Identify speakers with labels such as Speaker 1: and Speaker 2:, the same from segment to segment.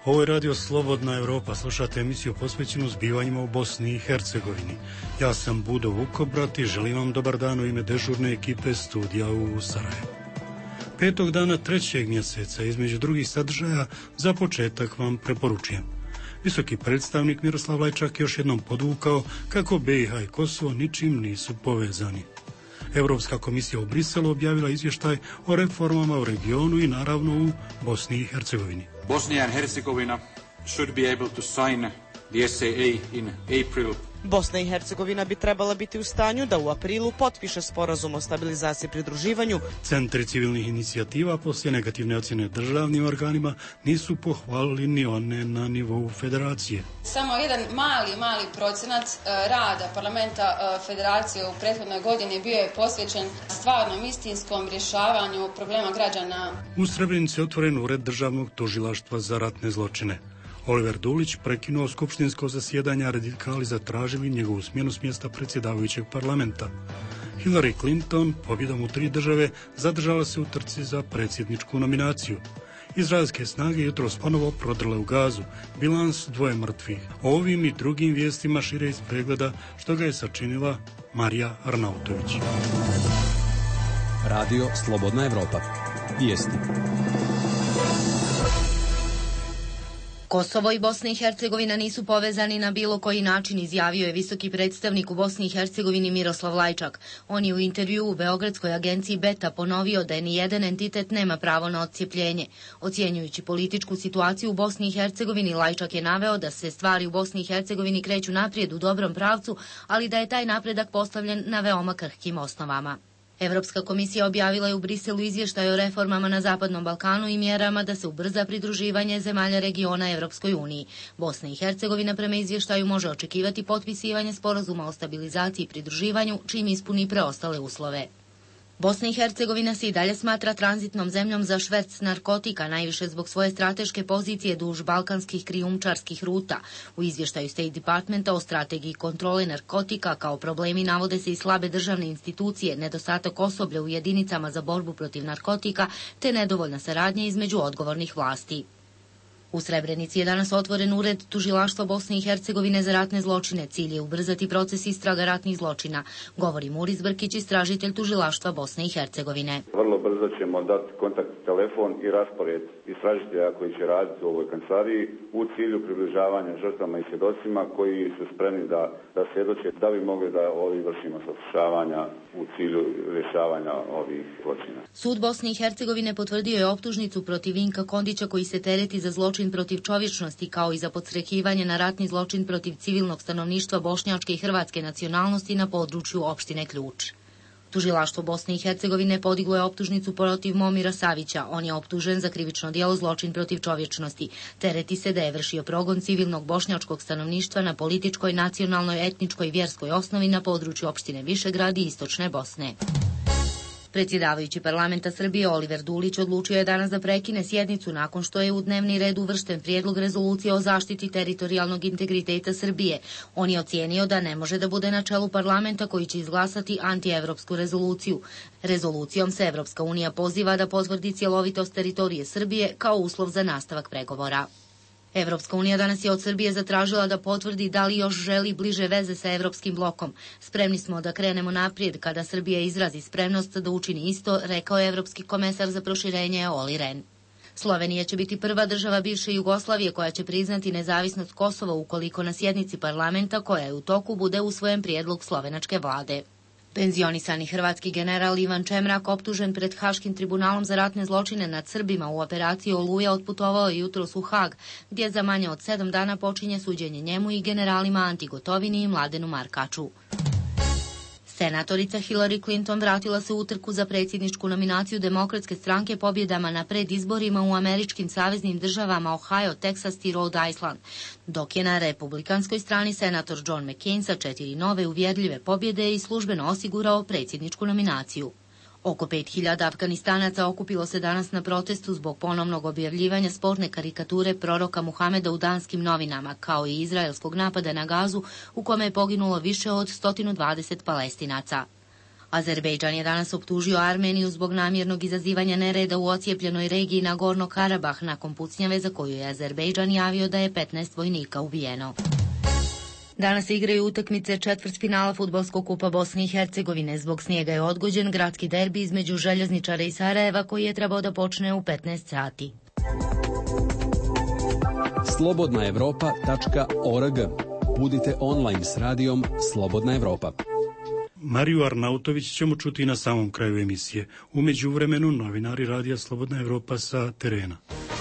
Speaker 1: Ovo je radio Slobodna Evropa, slušate emisiju posvećenu zbivanjima u Bosni i Hercegovini. Ja sam Budo Vukobrat i želim vam dobar dan u ime dežurne ekipe studija u Sarajevu. 5. dana 3. mjeseca između drugih sadržaja za početak vam preporučujem. Visoki predstavnik Miroslav Lajčak još jednom podvukao kako BiH i Kosovo ničim nisu povezani. Europska komisija u Briselu objavila izvještaj o reformama u regionu i naravno u Bosni i Hercegovini.
Speaker 2: Bosnia and Herzegovina should be able to sign the SAA in April.
Speaker 3: Bosna i Hercegovina bi trebala biti u stanju da u aprilu potpiše sporazum o stabilizaciji i pridruživanju.
Speaker 1: Centri civilnih inicijativa poslije negativne ocjene državnim organima nisu pohvalili ni one na nivou federacije.
Speaker 4: Samo jedan mali procenat rada parlamenta federacije u prethodnoj godini bio je posvećen stvarnom istinskom rješavanju problema građana.
Speaker 1: U Srebrenici je otvoren ured državnog tužilaštva za ratne zločine. Oliver Dulić prekinuo skupštinsko zasjedanje, a radikali zatražili njegovu smjenu s mjesta predsjedavajućeg parlamenta. Hillary Clinton, pobjedom u 3 države, zadržala se u trci za predsjedničku nominaciju. Izraelske snage jutros ponovo prodrle u Gazu, bilans 2 mrtvih. O ovim i drugim vijestima šire iz pregleda što ga je sačinila Marija Arnautović.
Speaker 5: Radio Slobodna Evropa. Vijesti.
Speaker 6: Kosovo i Bosna i Hercegovina nisu povezani na bilo koji način, izjavio je visoki predstavnik u Bosni i Hercegovini Miroslav Lajčak. On je u intervjuu u beogradskoj agenciji Beta ponovio da ni jedan entitet nema pravo na odcijepljenje. Ocjenjujući političku situaciju u Bosni i Hercegovini, Lajčak je naveo da se stvari u Bosni i Hercegovini kreću naprijed u dobrom pravcu, ali da je taj napredak postavljen na veoma krhkim osnovama. Evropska komisija objavila je u Briselu izvještaj o reformama na Zapadnom Balkanu i mjerama da se ubrza pridruživanje zemalja regiona Evropskoj uniji. Bosna i Hercegovina prema izvještaju može očekivati potpisivanje sporazuma o stabilizaciji i pridruživanju čim ispuni preostale uslove. Bosna i Hercegovina se i dalje smatra tranzitnom zemljom za šverc narkotika, najviše zbog svoje strateške pozicije duž balkanskih krijumčarskih ruta. U izvještaju State Departmenta o strategiji kontrole narkotika kao problemi navode se i slabe državne institucije, nedostatak osoblja u jedinicama za borbu protiv narkotika te nedovoljna saradnja između odgovornih vlasti. U Srebrenici je danas otvoren ured tužilaštva Bosne i Hercegovine za ratne zločine. Cilj je ubrzati proces istraga ratnih zločina, govori Muris Brkić, istražitelj tužilaštva Bosne i Hercegovine.
Speaker 7: Vrlo brzo ćemo dati kontakt telefon i raspored istražitelja koji će raditi u ovoj kancelariji u cilju približavanja žrtvama i svjedocima koji su spremni da svjedoče da bi mogli da ovi vršimo saslušavanja u cilju rješavanja ovih zločina.
Speaker 6: Sud Bosne i Hercegovine potvrdio je optužnicu protiv Vinka Kondića koji se tereti za zločin protiv čovječnosti kao i za podstrekivanje na ratni zločin protiv civilnog stanovništva bošnjačke i hrvatske nacionalnosti na području opštine Ključ. Tužilaštvo Bosne i Hercegovine podiglo je optužnicu protiv Momira Savića. On je optužen za krivično djelo zločin protiv čovječnosti. Tereti se da je vršio progon civilnog bošnjačkog stanovništva na političkoj, nacionalnoj, etničkoj i vjerskoj osnovi na području opštine Višegrad i istočne Bosne. Predsjedavajući parlamenta Srbije Oliver Dulić odlučio je danas da prekine sjednicu nakon što je u dnevni red uvršten prijedlog rezolucije o zaštiti teritorijalnog integriteta Srbije. On je ocijenio da ne može da bude na čelu parlamenta koji će izglasati antievropsku rezoluciju. Rezolucijom se Evropska unija poziva da potvrdi cjelovitost teritorije Srbije kao uslov za nastavak pregovora. Evropska unija danas je od Srbije zatražila da potvrdi da li još želi bliže veze sa Evropskim blokom. Spremni smo da krenemo naprijed kada Srbija izrazi spremnost da učini isto, rekao je Evropski komesar za proširenje Olli Rehn. Slovenija će biti prva država bivše Jugoslavije koja će priznati nezavisnost Kosova ukoliko na sjednici parlamenta koja je u toku bude usvojen prijedlog slovenačke vlade. Penzionisani hrvatski general Ivan Čemrak, optužen pred Haškim tribunalom za ratne zločine nad Srbima u operaciji Oluja, otputovao je jutros u Hag, gdje za manje od 7 dana počinje suđenje njemu i generalima Anti Gotovini i Mladenu Markaču. Senatorica Hillary Clinton vratila se u utrku za predsjedničku nominaciju Demokratske stranke pobjedama na predizborima u američkim saveznim državama Ohio, Texas i Rhode Island, dok je na republikanskoj strani senator John McCain sa 4 nove uvjerljive pobjede i službeno osigurao predsjedničku nominaciju. Oko 5000 Afganistanaca okupilo se danas na protestu zbog ponovnog objavljivanja sporne karikature proroka Muhameda u danskim novinama, kao i izraelskog napada na Gazu u kome je poginulo više od 120 Palestinaca. Azerbejdžan je danas optužio Armeniju zbog namjernog izazivanja nereda u ocijepljenoj regiji Nagorno Karabah nakon pucnjave za koju je Azerbejdžan javio da je 15 vojnika ubijeno. Danas se igraju utakmice četvrtfinala fudbalskog kupa Bosne i Hercegovine. Zbog snijega je odgođen gradski derbi između Željezničara i Sarajeva koji je trebao da počne u 15 sati.
Speaker 5: Slobodnaevropa.org. Budite online s radijom Slobodna Evropa.
Speaker 1: Mariju Arnautović ćemo čuti na samom kraju emisije. U međuvremenu novinari radija Slobodna Evropa sa terena.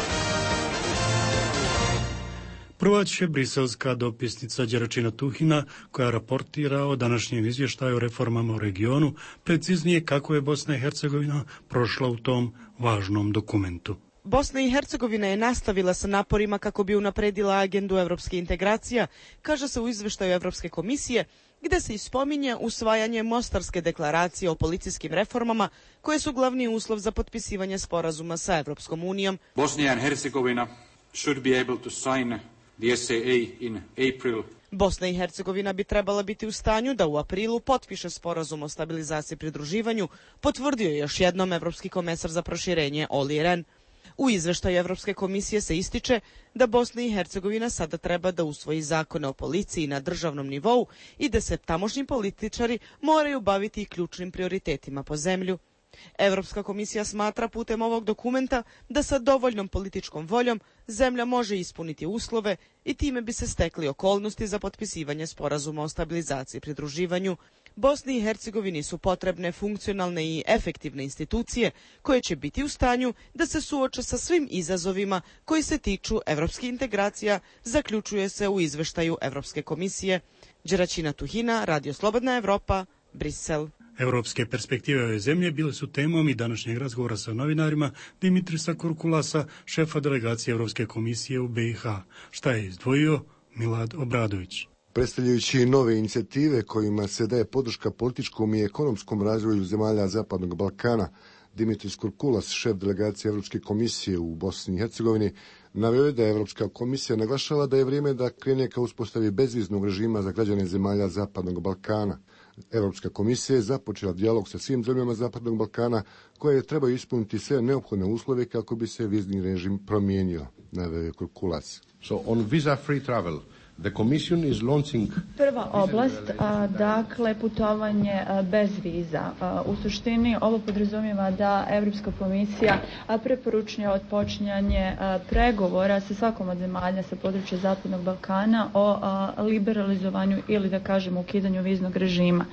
Speaker 1: Prva će briselska dopisnica Đeračina Tuhina, koja raportira o današnjem izvještaju o reformama u regionu, preciznije kako je Bosna i Hercegovina prošla u tom važnom dokumentu.
Speaker 3: Bosna i Hercegovina je nastavila sa naporima kako bi unapredila agendu evropske integracija, kaže se u izveštaju Evropske komisije, gde se ispominje usvajanje Mostarske deklaracije o policijskim reformama, koje su glavni uslov za potpisivanje sporazuma sa Evropskom unijom.
Speaker 2: Bosnia and Herzegovina should be able to sign the SAA in April.
Speaker 3: Bosna i Hercegovina bi trebala biti u stanju da u aprilu potpiše sporazum o stabilizaciji i pridruživanju, potvrdio je još jednom evropski komesar za proširenje Olli Rehn. U izveštaju Evropske komisije se ističe da Bosna i Hercegovina sada treba da usvoji zakone o policiji na državnom nivou i da se tamošnji političari moraju baviti i ključnim prioritetima po zemlju. Evropska komisija smatra putem ovog dokumenta da sa dovoljnom političkom voljom zemlja može ispuniti uslove i time bi se stekli okolnosti za potpisivanje sporazuma o stabilizaciji i pridruživanju. Bosni i Hercegovini su potrebne funkcionalne i efektivne institucije koje će biti u stanju da se suoče sa svim izazovima koji se tiču evropskih integracija, zaključuje se u izveštaju Evropske komisije. Đeračina Tuhina, Radio Slobodna Evropa, Brisel.
Speaker 1: Evropske perspektive ove zemlje bile su temom i današnjeg razgovora sa novinarima Dimitrisa Kurkulasa, šefa delegacije Evropske komisije u BiH. Šta je izdvojio Milad Obradović?
Speaker 8: Predstavljajući nove inicijative kojima se daje podrška političkom i ekonomskom razvoju zemalja Zapadnog Balkana, Dimitris Kurkulas, šef delegacije Evropske komisije u Bosni i Hercegovini, naveo je da Evropska komisija naglašava da je vrijeme da krene ka uspostavi bezviznog režima za građane zemalja Zapadnog Balkana. Evropska komisija je započela dijalog sa svim zemljama Zapadnog Balkana koje trebaju ispuniti sve neophodne uslove kako bi se vizni režim promijenio, naveo je Kurkulas.
Speaker 9: So on visa free travel, the commission is launching...
Speaker 10: Prva oblast, dakle, putovanje bez viza. U suštini ovo podrazumijeva da Evropska komisija preporučuje odpočinjanje pregovora sa svakom od zemalja sa područja Zapadnog Balkana o liberalizovanju ili da kažemo ukidanju viznog režima.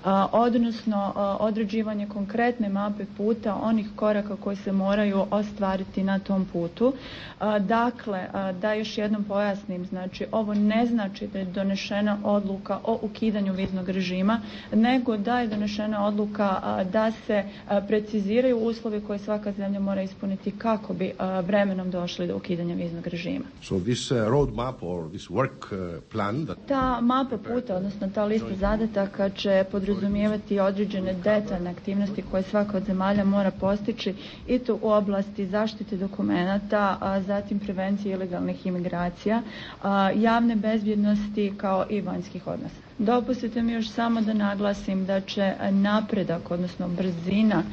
Speaker 10: Odnosno određivanje konkretne mape puta onih koraka koji se moraju ostvariti na tom putu. Dakle, da još jednom pojasnim, znači ovo ne znači da je donešena odluka o ukidanju viznog režima, nego da je donešena odluka da se preciziraju uslovi koje svaka zemlja mora ispuniti kako bi vremenom došli do ukidanja viznog režima.
Speaker 9: So this road map or this work plan that...
Speaker 10: Ta mapa puta, odnosno ta lista zadataka će podrazumijevati određene detaljne aktivnosti koje svaka od zemalja mora postići i to u oblasti zaštite dokumenata, zatim prevencije ilegalnih imigracija, javne bezbjednosti kao i vanjskih odnosa. Dopustite mi još samo da naglasim da će napredak, odnosno brzina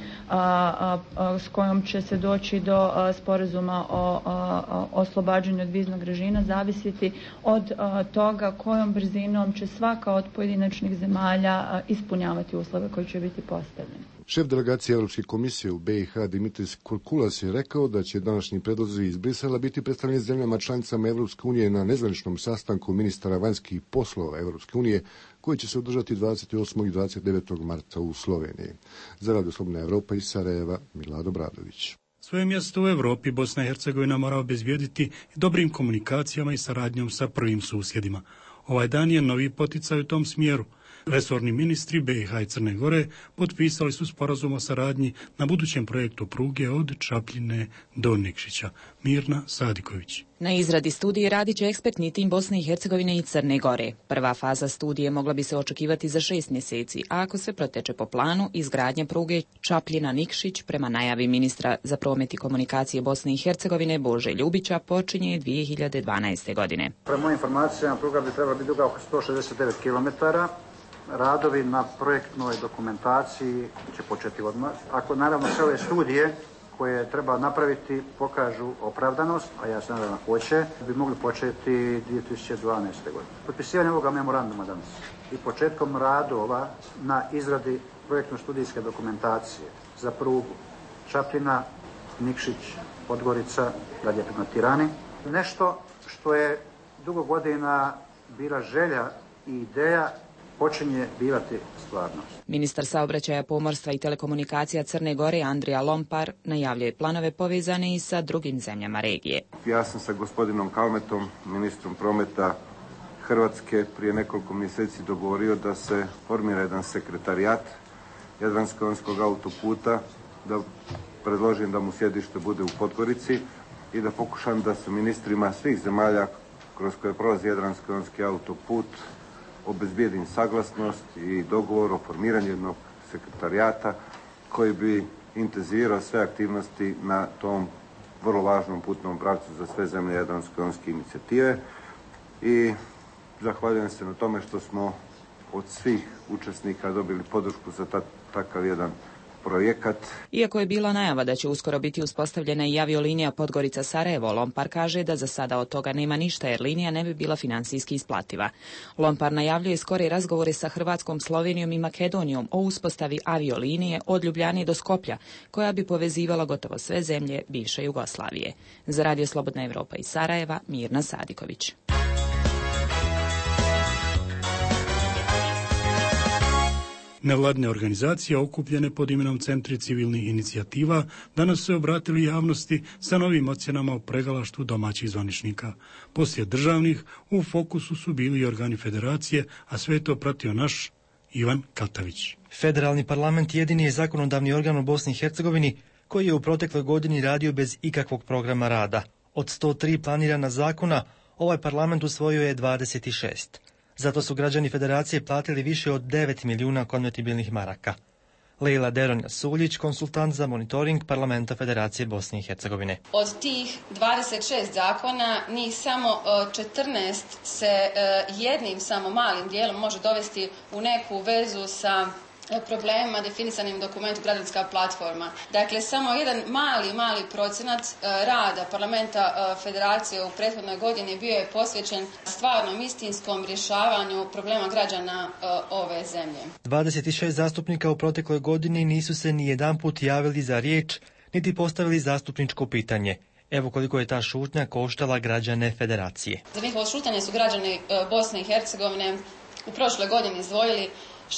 Speaker 10: s kojom će se doći do sporazuma o oslobađanju od viznog režima zavisiti od toga kojom brzinom će svaka od pojedinačnih zemalja ispunjavati uslove koji će biti postavljeni.
Speaker 8: Šef delegacije Evropske komisije u BiH Dimitris Kurkulas je rekao da će današnji predlozi iz Brisela biti predstavljeni zemljama članicama Evropske unije na nezvaničnom sastanku ministara vanjskih poslova Evropske unije koji će se održati 28. i 29. marta u Sloveniji. Za Radio Slobodna Evropa iz Sarajeva, Milad Obradović.
Speaker 1: Svoje mjesto u Evropi Bosna i Hercegovina mora obezbijediti dobrim komunikacijama i saradnjom sa prvim susjedima. Ovaj dan je novi poticaj u tom smjeru. Resorni ministri BiH i Crne Gore potpisali su sporazum o saradnji na budućem projektu pruge od Čapljine do Nikšića. Mirna Sadiković.
Speaker 11: Na izradi studije radit će ekspertni tim Bosne i Hercegovine i Crne Gore. Prva faza studije mogla bi se očekivati za 6 mjeseci, a ako sve proteče po planu, izgradnja pruge Čapljina-Nikšić prema najavi ministra za promet i komunikacije Bosne i Hercegovine Bože Ljubića počinje 2012. godine.
Speaker 12: Prema mojim informacijama pruga bi trebala biti duga oko 169 km. radovi na projektnoj dokumentaciji će početi odmah. Ako naravno sve ove studije koje treba napraviti pokažu opravdanost, a ja se nadam da hoće, bi mogli početi 2012. godine. Potpisivanje ovoga memoranduma danas i početkom radova na izradi projektno-studijske dokumentacije za prugu Čapljina, Nikšić, Podgorica, dalje prema Tirani. Nešto što je dugo godina bila želja i ideja počinje bivati stvarnost.
Speaker 11: Ministar saobraćaja, pomorstva i telekomunikacija Crne Gore Andrija Lompar najavljuje planove povezane i sa drugim zemljama regije.
Speaker 9: Ja sam sa gospodinom Kalmetom, ministrom prometa Hrvatske, prije nekoliko mjeseci dogovorio da se formira jedan sekretarijat Jadransko-jonskog autoputa, da predložim da mu sjedište bude u Podgorici i da pokušam da se ministrima svih zemalja kroz koje prolazi Jadransko-jonski autoput obezbijedim saglasnost i dogovor o formiranju jednog sekretarijata koji bi intenzivirao sve aktivnosti na tom vrlo važnom putnom pravcu za sve zemlje Jadransko-jonske inicijative. I zahvaljujem se na tome što smo od svih učesnika dobili podršku za takav jedan projekat.
Speaker 11: Iako je bila najava da će uskoro biti uspostavljena i aviolinija Podgorica-Sarajevo, Lompar kaže da za sada od toga nema ništa jer linija ne bi bila financijski isplativa. Lompar najavljuje skore razgovore sa Hrvatskom, Slovenijom i Makedonijom o uspostavi aviolinije od Ljubljane do Skoplja, koja bi povezivala gotovo sve zemlje bivše Jugoslavije. Za Radio Slobodna Evropa iz Sarajeva, Mirna Sadiković.
Speaker 1: Nevladine organizacije okupljene pod imenom Centri civilnih inicijativa danas se obratili javnosti sa novim ocjenama o pregalaštvu domaćih zvaničnika. Poslije državnih u fokusu su bili i organi federacije, a sve to pratio naš Ivan Katavić.
Speaker 13: Federalni parlament jedini je zakonodavni organ u Bosni i Hercegovini koji je u protekloj godini radio bez ikakvog programa rada. Od 103 planirana zakona, ovaj parlament usvojio je 26. Zato su građani federacije platili više od 9 milijuna konvertibilnih maraka. Lejla Deronja-Suljić, konsultant za monitoring parlamenta Federacije Bosne i Hercegovine.
Speaker 4: Od tih 26 zakona, njih samo 14 se jednim samo malim dijelom može dovesti u neku vezu sa problemima definisanim u dokumentu Građanska platforma. Dakle, samo jedan mali procenat rada parlamenta Federacije u prethodnoj godini bio je posvećen stvarnom istinskom rješavanju problema građana ove zemlje.
Speaker 13: 26 zastupnika u protekloj godini nisu se ni jedanput javili za riječ, niti postavili zastupničko pitanje. Evo koliko je ta šutnja koštala građane Federacije.
Speaker 4: Za njihovo šutnje su građani Bosne i Hercegovine u prošloj godini izdvojili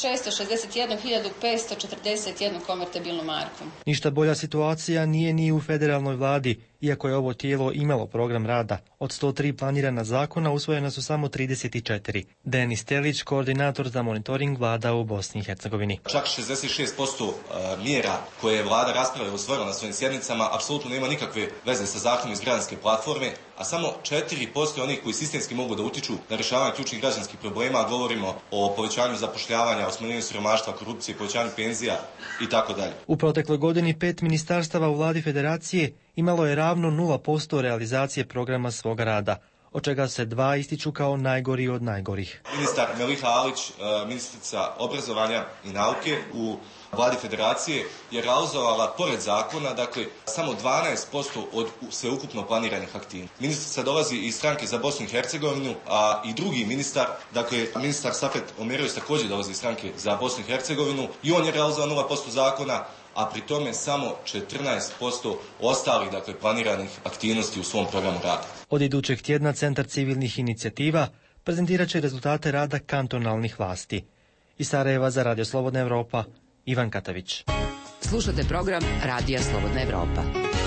Speaker 4: 661.541 konvertibilnu marku.
Speaker 13: Ništa bolja situacija nije ni u federalnoj vladi, iako je ovo tijelo imalo program rada. Od 103 planirana zakona usvojena su samo 34. Denis Telić, koordinator za monitoring vlada u Bosni i Hercegovini.
Speaker 14: Čak 66% mjera koje je vlada raspravila i usvojila na svojim sjednicama apsolutno nema nikakve veze sa zakonom iz Građanske platforme, a samo 4% onih koji sistemski mogu da utiču na rješavanje ključnih građanskih problema, govorimo o povećanju zapošljavanja, o smanjenju siromaštva, korupcije, povećanju penzija itd.
Speaker 13: U protekloj godini 5 ministarstava u vladi Federacije imalo je ravno 0% realizacije programa svoga rada, od čega se 2 ističu kao najgori od najgorih.
Speaker 14: Ministar Meliha Alić, ministrica obrazovanja i nauke u vladi Federacije, je realizovala pored zakona, dakle, samo 12% od sveukupno planiranih aktivnosti. Ministrica dolazi iz stranke za Bosnu i Hercegovinu, a i drugi ministar, dakle, ministar Safet Omerović također dolazi iz stranke za Bosnu i Hercegovinu i on je realizovao 0% zakona, a pri tome samo 14% ostalih, dakle, planiranih aktivnosti u svom programu rada.
Speaker 13: Od idućeg tjedna Centar civilnih inicijativa prezentirat će rezultate rada kantonalnih vlasti. Iz Sarajeva za Radio Slobodna Evropa, Ivan Katavić.
Speaker 15: Slušate program Radija Slobodna Evropa.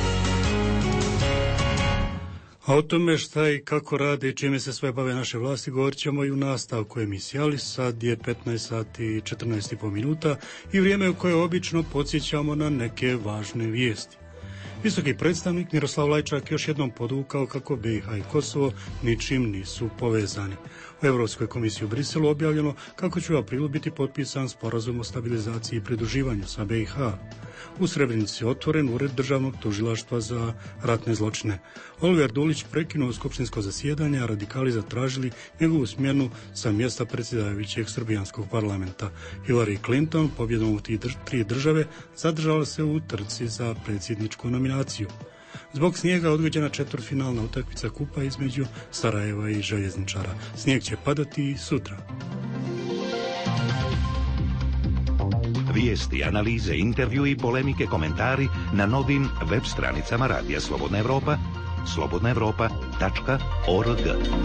Speaker 1: A o tome šta i kako rade i čime se sve bave naše vlasti govorit ćemo i u nastavku emisije, ali sad je 15 sati i 14,5 minuta i vrijeme u koje obično podsjećamo na neke važne vijesti. Visoki predstavnik Miroslav Lajčak još jednom podvukao kako BiH i Kosovo ničim nisu povezani. U Europskoj komisiji u Briselu objavljeno kako će u aprilu biti potpisan sporazum o stabilizaciji i pridruživanju sa BiH. U Srebrenici je otvoren ured državnog tužilaštva za ratne zločine. Oliver Dulić prekinuo skupštinsko zasjedanje, a radikali zatražili njegovu smjenu sa mjesta predsjedavajućeg srbijanskog parlamenta. Hillary Clinton, pobjedom u tri države, zadržala se u trci za predsjedničku nominaciju. Zbog snijega odgođena četvrtfinalna utakmica kupa između Sarajeva i Željezničara. Snijeg će padati sutra.
Speaker 16: Vijesti, analize, intervjui, polemike, komentari na novim web stranicama Radija Slobodna Evropa, slobodnaevropa.org.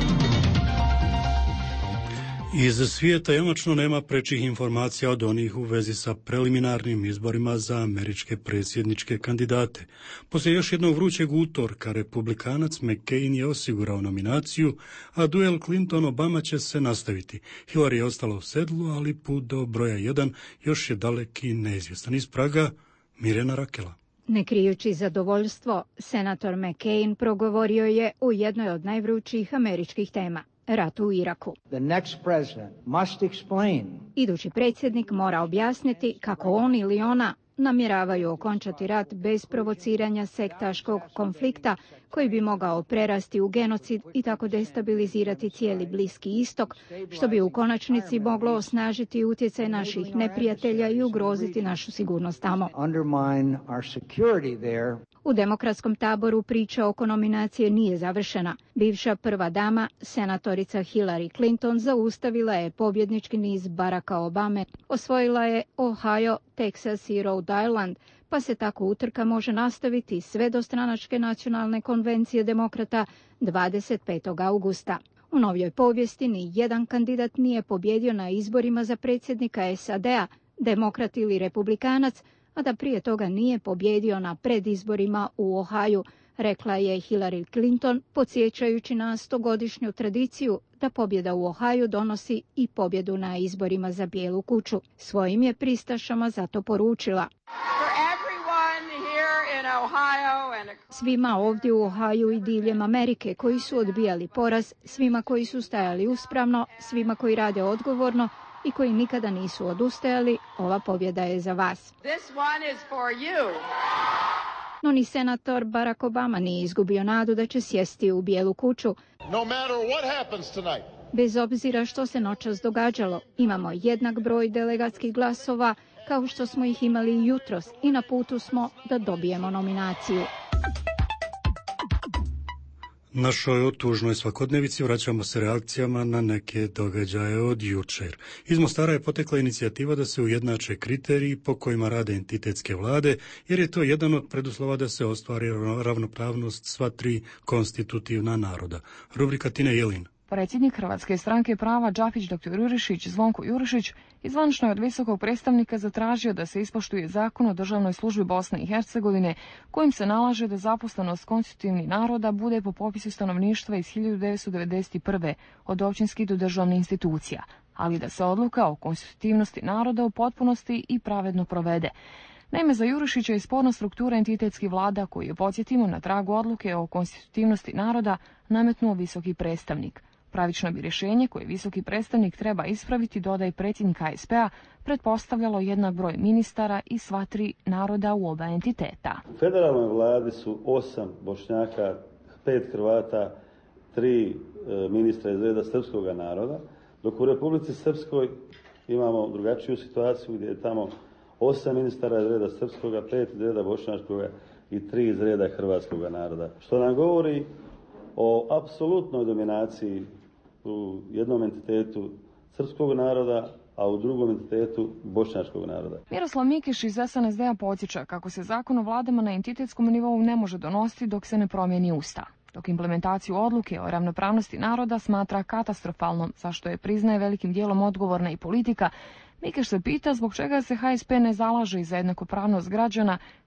Speaker 1: Iz svijeta jamačno nema prečih informacija od onih u vezi sa preliminarnim izborima za američke predsjedničke kandidate. Poslije još jednog vrućeg utorka, republikanac McCain je osigurao nominaciju, a duel Clinton-Obama će se nastaviti. Hillary je ostala u sedlu, ali put do broja 1 još je dalek i neizvjestan. Iz Praga, Mirjana Rakela.
Speaker 17: Ne krijući zadovoljstvo, senator McCain progovorio je o jednoj od najvrućih američkih tema. Rat u Iraku. Idući predsjednik mora objasniti kako on ili ona namjeravaju okončati rat bez provociranja sektaškog konflikta koji bi mogao prerasti u genocid i tako destabilizirati cijeli Bliski istok, što bi u konačnici moglo osnažiti utjecaj naših neprijatelja i ugroziti našu sigurnost tamo. U demokratskom taboru priča oko nominacije nije završena. Bivša prva dama, senatorica Hillary Clinton, zaustavila je pobjednički niz Baracka Obame. Osvojila je Ohio, Texas i Rhode Island, pa se tako utrka može nastaviti sve do stranačke nacionalne konvencije demokrata 25. augusta. U novijoj povijesti ni jedan kandidat nije pobjedio na izborima za predsjednika SAD-a, demokrat ili republikanac, a da prije toga nije pobjedio na predizborima u Ohaju, rekla je Hillary Clinton, podsjećajući na 100-godišnju tradiciju da pobjeda u Ohaju donosi i pobjedu na izborima za Bijelu kuću. Svojim je pristašama zato poručila: svima ovdje u Ohaju i diljem Amerike koji su odbijali poraz, svima koji su stajali uspravno, svima koji rade odgovorno i koji nikada nisu odustajali, ova pobjeda je za vas. No ni senator Barack Obama nije izgubio nadu da će sjesti u Bijelu kuću. Bez obzira što se noćas događalo, imamo jednak broj delegatskih glasova kao što smo ih imali jutros i na putu smo da dobijemo nominaciju.
Speaker 1: Našoj otužnoj svakodnevici vraćamo se reakcijama na neke događaje od jučer. Iz Mostara je potekla inicijativa da se ujednače kriteriji po kojima rade entitetske vlade, jer je to jedan od preduslova da se ostvari ravnopravnost sva tri konstitutivna naroda. Rubrika Tine Jelin.
Speaker 18: Predsjednik Hrvatske stranke prava Đapić dr. Jurišić, Zvonko Jurišić, izvanično je od visokog predstavnika zatražio da se ispoštuje zakon o državnoj službi Bosne i Hercegovine, kojim se nalaže da zaposlenost konstitutivnih naroda bude po popisu stanovništva iz 1991. od općinskih do državnih institucija, ali da se odluka o konstitutivnosti naroda u potpunosti i pravedno provede. Naime, za Jurišića je sporna struktura entitetskih vlada koju je, podsjetimo, na tragu odluke o konstitutivnosti naroda nametnuo visoki predstavnik. Pravično bi rješenje koje visoki predstavnik treba ispraviti, dodaje predsjednik HSP-a, pretpostavljalo jednak broj ministara i sva tri naroda u oba entiteta.
Speaker 19: U federalnoj vladi su 8 Bošnjaka, 5 Hrvata, 3 ministra iz reda srpskog naroda, dok u Republici Srpskoj imamo drugačiju situaciju gdje je tamo 8 ministara iz reda srpskog, 5 iz reda bošnjačkog i 3 iz reda hrvatskog naroda. Što nam govori o apsolutnoj dominaciji u jednom entitetu srpskog naroda, a u drugom entitetu bošnjačkog naroda.
Speaker 18: Miroslav Mikić iz SNSD-a podsjeća kako se zakon o vladama na entitetskom nivou ne može donositi dok se ne promijeni Ustav, dok implementaciju odluke o ravnopravnosti naroda smatra katastrofalnom, za što je, priznaje, velikim dijelom odgovorna i politika. Mikeš se pita zbog čega se HSP ne zalaže za jednakopravnost građana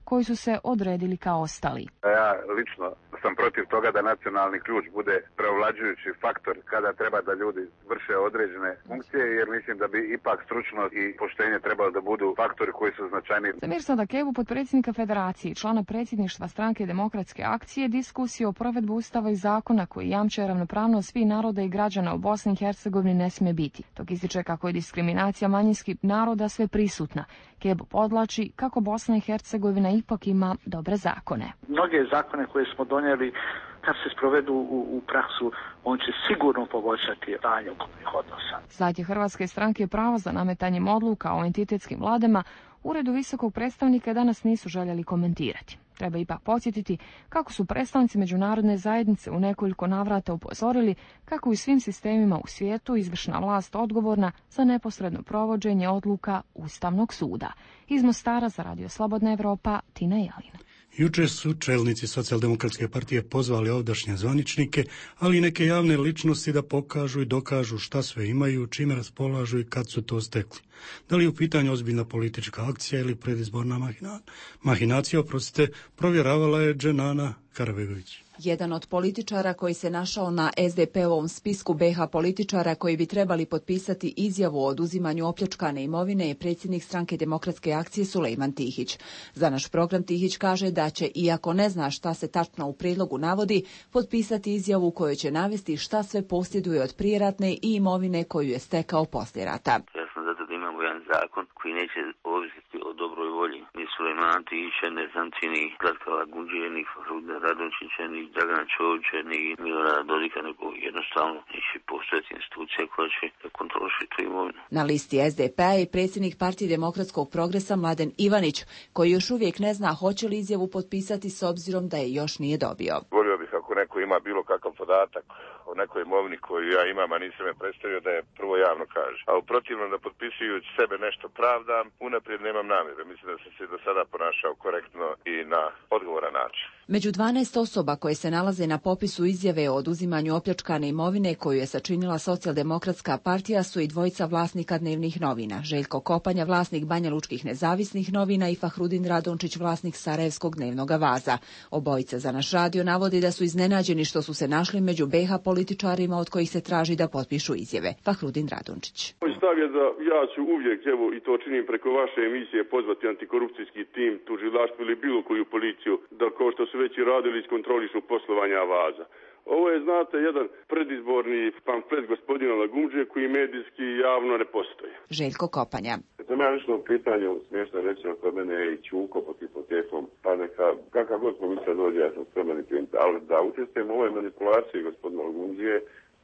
Speaker 18: koji su se odredili kao ostali.
Speaker 20: Ja lično sam protiv toga da nacionalni ključ bude preovlađujući faktor kada treba da ljudi vrše određene funkcije, jer mislim da bi ipak stručnost i poštenje trebalo da budu faktori koji su značajni.
Speaker 18: Za Mirsada Kebu, potpredsjednika Federacije i člana predsjedništva Stranke demokratske akcije, diskusije o provedbi Ustava i zakona koji jamče ravnopravnost svih naroda i građana u Bosni i Hercegovini ne smije biti. Dok ističe kako je diskriminacija manjinskih naroda sve prisutna. Kebu podlači kako Bosna i Hercegovina ipak ima dobre zakone.
Speaker 12: Mnoge zakone koje smo donijeli, kad se sprovedu u praksu, on će sigurno poboljšati stanje ukupnih odnosa.
Speaker 18: Savjet Hrvatske stranke prava za nametanjem odluka o entitetskim vladama Uredu visokog predstavnika danas nisu željeli komentirati. Treba ipak podsjetiti kako su predstavnici međunarodne zajednice u nekoliko navrata upozorili kako u svim sistemima u svijetu izvršna vlast odgovorna za neposredno provođenje odluka Ustavnog suda. Iz Mostara za Radio Slobodna Evropa, Tina Jelina.
Speaker 1: Juče su čelnici Socijaldemokratske partije pozvali ovdašnje zvaničnike, ali i neke javne ličnosti da pokažu i dokažu šta sve imaju, čime raspolažu i kad su to stekli. Da li je u pitanju ozbiljna politička akcija ili predizborna mahinacija, provjeravala je Dženana Karabegović.
Speaker 11: Jedan od političara koji se našao na SDP-ovom spisku BiH političara koji bi trebali potpisati izjavu o oduzimanju opljačkane imovine je predsjednik Stranke demokratske akcije Sulejman Tihić. Za naš program Tihić kaže da će, iako ne zna šta se tačno u prijedlogu navodi, potpisati izjavu u kojoj će navesti šta sve posjeduje od prijeratne i imovine koju je stekao poslije rata.
Speaker 21: Ja sam zato da imamo jedan zakon koji neće ovisiti o dobroj volji. Ni Sulejmana Tihića, ne Zamci, ni Zlatka Lagundžije, ni Fahrudina Radončića, ni Dragana Čovića, ni Milorada Dodika, nego jednostavno neće postojati institucija koja će kontroliši tu imovinu.
Speaker 11: Na listi SDP-a je predsjednik Partije demokratskog progresa Mladen Ivanić, koji još uvijek ne zna hoće li izjavu potpisati s obzirom da je još nije dobio.
Speaker 22: Volio bih ako neko ima bilo kakav podatak o nekoj imovini koju ja imam, a nisam je predstavio, da je prvo javno kaže. A u protivnom da potpisujući sebe nešto pravdam, unaprijed nemam namjere. Mislim da sam se do sada ponašao korektno i na odgovoran način.
Speaker 11: Među 12 osoba koje se nalaze na popisu izjave o oduzimanju opljačkane imovine koju je sačinila Socijaldemokratska partija su i dvojica vlasnika dnevnih novina. Željko Kopanja, vlasnik Banjalučkih nezavisnih novina, i Fahrudin Radončić, vlasnik Sarajevskog dnevnog Avaza. Obojica za naš radio navodi da su iznenađeni što su se našli među BiH političarima od kojih se traži da potpišu izjave. Fahrudin Radončić.
Speaker 23: Moj stav je da ja ću uvijek, evo i to činim preko vaše emisije, pozvati antikorupcijski tim, tužilaštvo ili bilo koju policiju, da kao što su već i radili iskontrolišu poslovanja Avaza. Ovo je, znate, jedan predizborni pamflet gospodina Lagundžije koji medijski javno ne postoji.
Speaker 11: Željko Kopanja.
Speaker 23: Za mene lično pitanje smiješno reći kod mene je i Čuko pod hipotekom, pa neka, kakav god komisija dođe, ja sam spreman i primiti, ali da učestvujem u ovoj manipulaciji gospodina Lagundžije,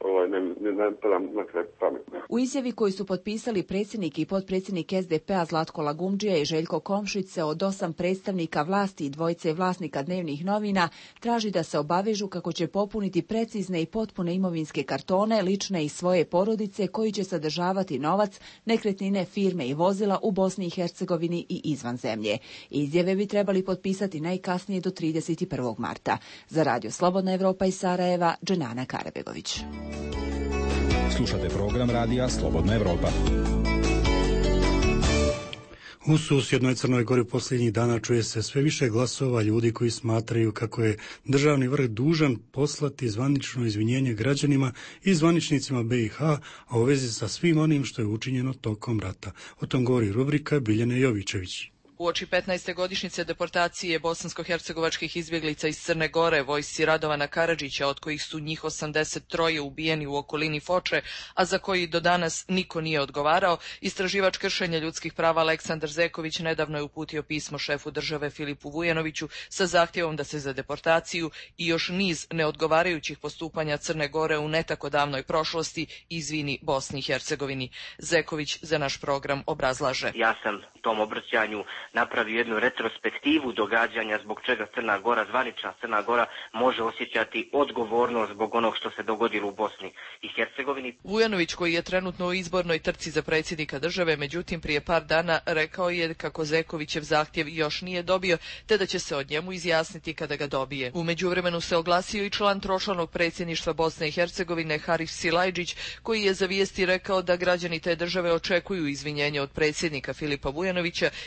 Speaker 11: U izjavi koju su potpisali predsjednik i potpredsjednik SDP-a Zlatko Lagundžija i Željko Komšić se od 8 predstavnika vlasti i dvojice vlasnika dnevnih novina traži da se obavežu kako će popuniti precizne i potpune imovinske kartone, lične i svoje porodice, koji će sadržavati novac, nekretnine, firme i vozila u Bosni i Hercegovini i izvan zemlje. Izjave bi trebali potpisati najkasnije do 31. marta. Za Radio Slobodna Evropa iz Sarajeva, Dženana Karabegović.
Speaker 5: Slušate program Radija Slobodna Evropa.
Speaker 1: U susjednoj Crnoj Gori posljednjih dana čuje se sve više glasova ljudi koji smatraju kako je državni vrh dužan poslati zvanično izvinjenje građanima i zvaničnicima BiH, a u vezi sa svim onim što je učinjeno tokom rata. O tom govori rubrika Biljane Jovićević.
Speaker 24: Uoči 15. godišnjice deportacije bosansko-hercegovačkih izbjeglica iz Crne Gore, vojsci Radovana Karadžića, od kojih su njih 83 ubijeni u okolini Foče, a za koji do danas niko nije odgovarao, istraživač kršenja ljudskih prava Aleksandar Zeković nedavno je uputio pismo šefu države Filipu Vujanoviću sa zahtjevom da se za deportaciju i još niz neodgovarajućih postupanja Crne Gore u ne tako davnoj prošlosti izvini Bosni i Hercegovini. Zeković za naš program obrazlaže.
Speaker 25: Ja sam tom obraćanju napravio jednu retrospektivu događanja zbog čega Crna Gora, zvanična Crna Gora, može osjećati odgovornost zbog onog što se dogodilo u Bosni i Hercegovini.
Speaker 24: Vujanović, koji je trenutno u izbornoj trci za predsjednika države, međutim prije par dana rekao je kako Zekovićev zahtjev još nije dobio, te da će se od njemu izjasniti kada ga dobije. U međuvremenu se oglasio i član tročlanog predsjedništva Bosne i Hercegovine Harif Silajdžić, koji je za Vijesti rekao da građani te države očekuju izvinjenje od predsjednika Filipa Vujanovića ili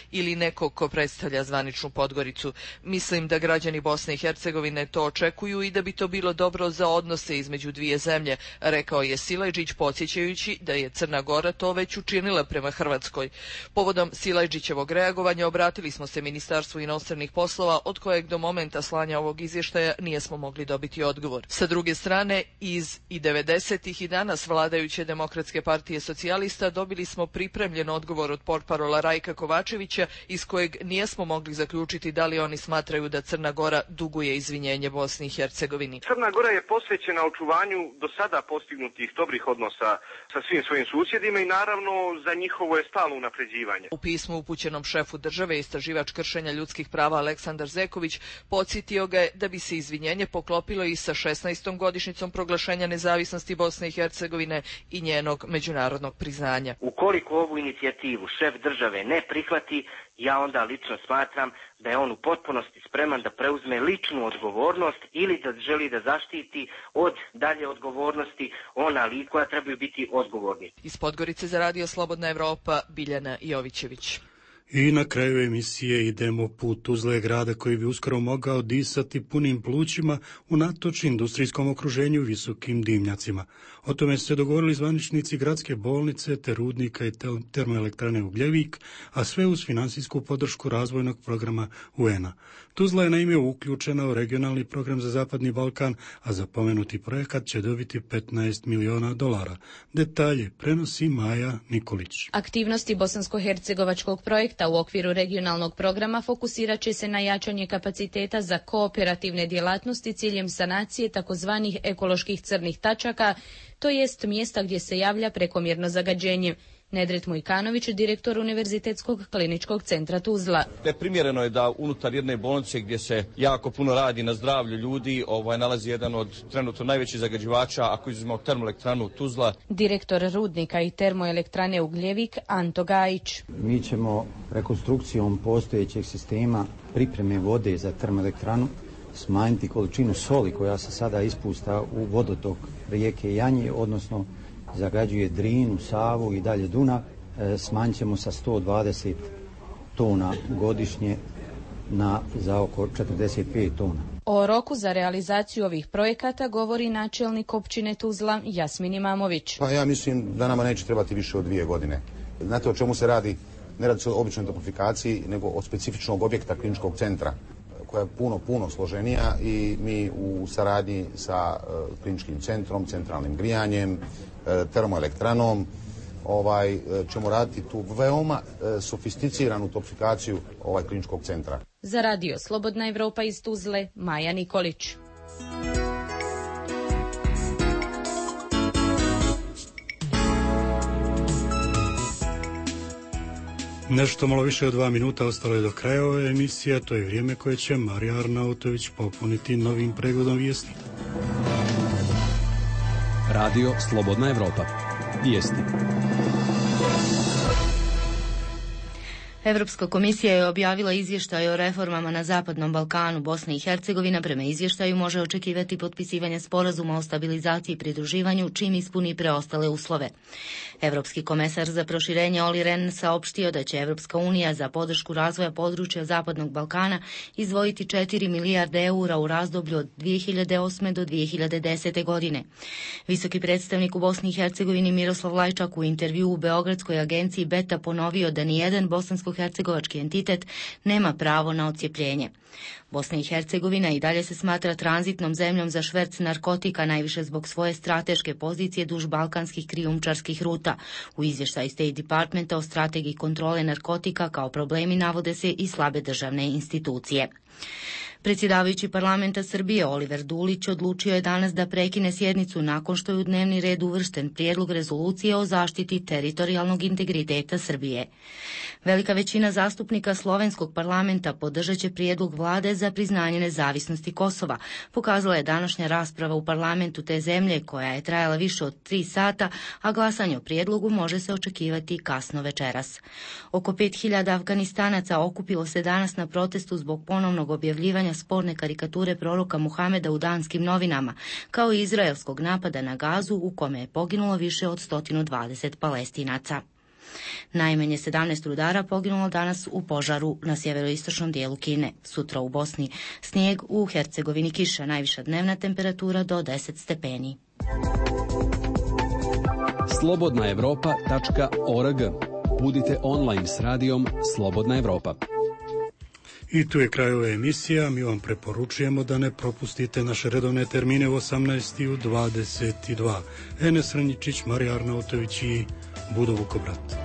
Speaker 24: nekog ko predstavlja zvaničnu Podgoricu. Mislim da građani Bosne i Hercegovine to očekuju i da bi to bilo dobro za odnose između dvije zemlje, rekao je Silajdžić, podsjećajući da je Crna Gora to već učinila prema Hrvatskoj. Povodom Silajdžićevog reagovanja obratili smo se Ministarstvu inostranih poslova, od kojeg do momenta slanja ovog izvještaja nijesmo mogli dobiti odgovor. Sa druge strane, iz 90-ih i danas vladajuće Demokratske partije socijalista dobili smo pripremljen odgovor od portparola Rajka Kovačevića, iz kojeg nijesmo mogli zaključiti da li oni smatraju da Crna Gora duguje izvinjenje Bosni i Hercegovini.
Speaker 2: Crna Gora je posvećena očuvanju do sada postignutih dobrih odnosa sa svim svojim susjedima i naravno za njihovo je stalno unapređivanje.
Speaker 24: U pismu upućenom šefu države istraživač kršenja ljudskih prava Aleksandar Zeković podsjetio ga je da bi se izvinjenje poklopilo i sa 16. godišnjicom proglašenja nezavisnosti Bosne i Hercegovine i njenog međunarodnog priznanja.
Speaker 25: Ukoliko ovu inicijativu šef države ne prihvati, ja onda lično smatram da je on u potpunosti spreman da preuzme ličnu odgovornost ili da želi da zaštiti od dalje odgovornosti ona lica koja trebaju biti odgovorni.
Speaker 24: Iz Podgorice za Radio Slobodna Evropa, Biljana Jovićević.
Speaker 1: I na kraju emisije idemo put Tuzle, grada koji bi uskoro mogao disati punim plućima unatoč industrijskom okruženju visokim dimnjacima. O tome su se dogovorili zvaničnici gradske bolnice te rudnika i termoelektrane Ugljevik, a sve uz finansijsku podršku razvojnog programa UN-a. Tuzla je naime uključena u regionalni program za Zapadni Balkan, a za pomenuti projekat će dobiti $15 miliona. Detalje prenosi Maja Nikolić.
Speaker 3: Aktivnosti bosansko-hercegovačkog projekta u okviru regionalnog programa fokusirat će se na jačanje kapaciteta za kooperativne djelatnosti ciljem sanacije takozvanih ekoloških crnih tačaka, to jest mjesta gdje se javlja prekomjerno zagađenje. Nedret Mujkanović, direktor Univerzitetskog kliničkog centra Tuzla.
Speaker 6: Neprimjereno je da unutar jedne bolnice gdje se jako puno radi na zdravlju ljudi nalazi jedan od trenutno najvećih zagađivača, ako izuzmemo termoelektranu Tuzla.
Speaker 3: Direktor rudnika i termoelektrane Ugljevik Anto Gajić.
Speaker 7: Mi ćemo rekonstrukcijom postojećeg sistema pripreme vode za termoelektranu smanjiti količinu soli koja se sada ispusta u vodotok rijeke Janje, odnosno zagađuje Drinu, Savu i dalje Dunav, smanjit ćemo sa 120 tona godišnje za oko 45 tona.
Speaker 3: O roku za realizaciju ovih projekata govori načelnik općine Tuzla Jasmin Imamović.
Speaker 10: Pa ja mislim da nama neće trebati više od 2 godine. Znate o čemu se radi? Ne radi se o običnoj toplifikaciji, nego od specifičnog objekta kliničkog centra, koja je puno složenija i mi u saradnji sa kliničkim centrom, centralnim grijanjem, termoelektranom, ćemo raditi tu veoma sofisticiranu toplifikaciju kliničkog centra.
Speaker 3: Za Radio Slobodna Evropa iz Tuzle, Maja Nikolić.
Speaker 1: Nešto malo više od 2 minuta ostalo je do kraja ove emisije, to je vrijeme koje će Marija Arnautović popuniti novim pregledom vijesti.
Speaker 5: Radio Slobodna Evropa. Vijesti.
Speaker 26: Europska komisija je objavila izvještaj o reformama na Zapadnom Balkanu. Bosna i Hercegovina prema izvještaju može očekivati potpisivanje sporazuma o stabilizaciji i pridruživanju čim ispuni preostale uslove. Europski komesar za proširenje Olli Rehn saopštio da će Europska unija za podršku razvoja područja Zapadnog Balkana izdvojiti 4 milijarde eura u razdoblju od 2008. do 2010. godine. Visoki predstavnik u Bosni i Hercegovini Miroslav Lajčak u intervju u Beogradskoj agenciji Beta ponovio da nijedan bosansko-hercegovački entitet nema pravo na odcjepljenje. Bosna i Hercegovina i dalje se smatra tranzitnom zemljom za šverc narkotika, najviše zbog svoje strateške pozicije duž balkanskih krijumčarskih ruta. U izvještaju State Departmenta o strategiji kontrole narkotika kao problemi navode se i slabe državne institucije. Predsjedavajući parlamenta Srbije Oliver Dulić odlučio je danas da prekine sjednicu nakon što je u dnevni red uvršten prijedlog rezolucije o zaštiti teritorijalnog integriteta Srbije. Velika većina zastupnika slovenskog parlamenta podržat će prijedlog vlade za priznanje nezavisnosti Kosova, pokazala je današnja rasprava u parlamentu te zemlje koja je trajala više od 3 sata, a glasanje o prijedlogu može se očekivati kasno večeras. Oko 5000 Afganistanaca okupilo se danas na protestu zbog ponovnog objavljivanja sporne karikature proroka Muhameda u danskim novinama, kao i izraelskog napada na Gazu u kome je poginulo više od 120 Palestinaca. Najmanje 17 rudara poginulo danas u požaru na sjeveroistočnom dijelu Kine. Sutra u Bosni snijeg, u Hercegovini kiša, najviša dnevna temperatura do 10 stepeni.
Speaker 5: slobodnaevropa.org. Budite online s radijom Slobodna Evropa.
Speaker 1: I tu je kraj ove emisije. Mi vam preporučujemo da ne propustite naše redovne termine u 18 i u 22. Enes Ranjičić, Marija Arnautović i Budo Vukobrat.